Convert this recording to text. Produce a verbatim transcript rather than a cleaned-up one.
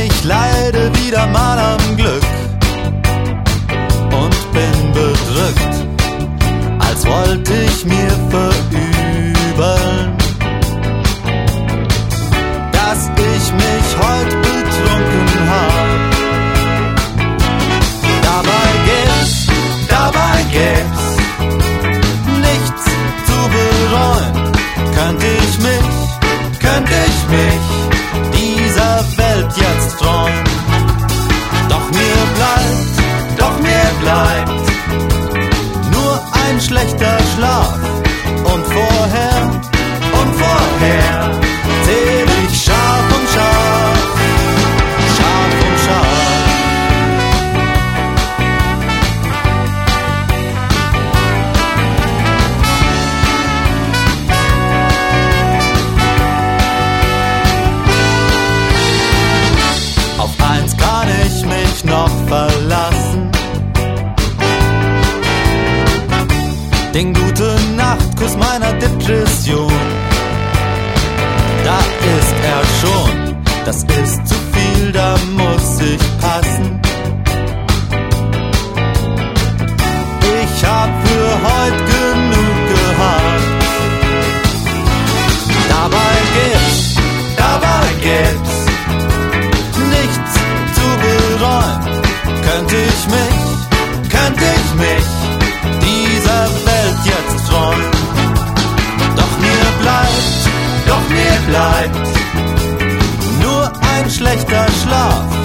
ich leide wieder mal am Glück und bin bedrückt, als wollte ich mir verübeln, dass ich mich heut betrunken hab. Dabei gibt's, dabei gibt's nichts zu bereuen. Könnte ich mich, könnte ich mich dieser Welt jetzt freuen. Doch mir bleibt, doch mir bleibt nur ein schlechter Schlaf. Und vorher, und vorher zähl ich Schaf und Schaf, Schaf und Schaf. Auf eins kann ich mich noch verlassen, den guten Nachtkuss meiner Depression. Da ist er schon, das ist zu viel, da muss ich passen. Ich hab für heut genug gehabt. Dabei gibt's, dabei gibt's nichts zu bereuen. Könnte ich mich, könnte ich mich dieser Welt jetzt freuen. Doch mir bleibt, doch mir bleibt nur ein schlechter Schlaf.